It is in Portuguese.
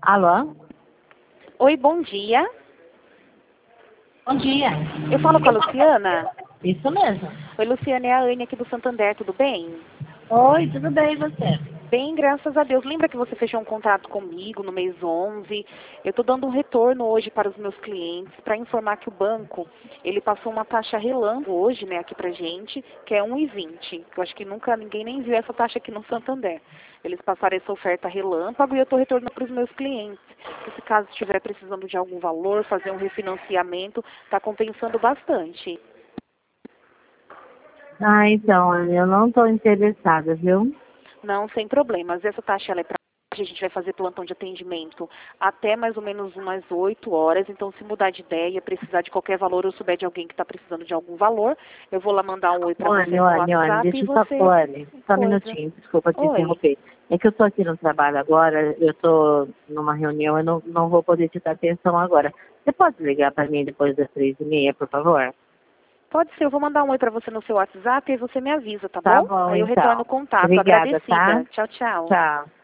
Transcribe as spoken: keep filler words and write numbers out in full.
Alô? Oi, bom dia. Bom dia. Eu falo com a Luciana? Isso mesmo. Oi, Luciana, é a Anne aqui do Santander, tudo bem? Oi, tudo bem e você? Bem, graças a Deus. Lembra que você fechou um contrato comigo no mês onze? Eu estou dando um retorno hoje para os meus clientes para informar que o banco, ele passou uma taxa relâmpago hoje, né, aqui pra gente, que é um e vinte. Eu acho que nunca ninguém nem viu essa taxa aqui no Santander. Eles passaram essa oferta relâmpago e eu estou retornando para os meus clientes. Se caso estiver precisando de algum valor, fazer um refinanciamento, está compensando bastante. Ah, então, eu não estou interessada, viu? Não, sem problemas. Essa taxa ela é para a gente vai fazer plantão de atendimento até mais ou menos umas oito horas. Então, se mudar de ideia, precisar de qualquer valor, ou souber de alguém que está precisando de algum valor, eu vou lá mandar um oi para você Olha, no olha, olha, WhatsApp e deixa eu só, você... olha, só um Coisa. minutinho, desculpa te Oi. interromper. É que eu estou aqui no trabalho agora, eu estou numa reunião, eu não, não vou poder te dar atenção agora. Você pode ligar para mim depois das três e meia, por favor? Pode ser, eu vou mandar um oi para você no seu WhatsApp e você me avisa, tá Tá bom? bom, Aí eu retorno então. o contato. Obrigada, tá? Agradecida. Tchau, tchau. Tchau.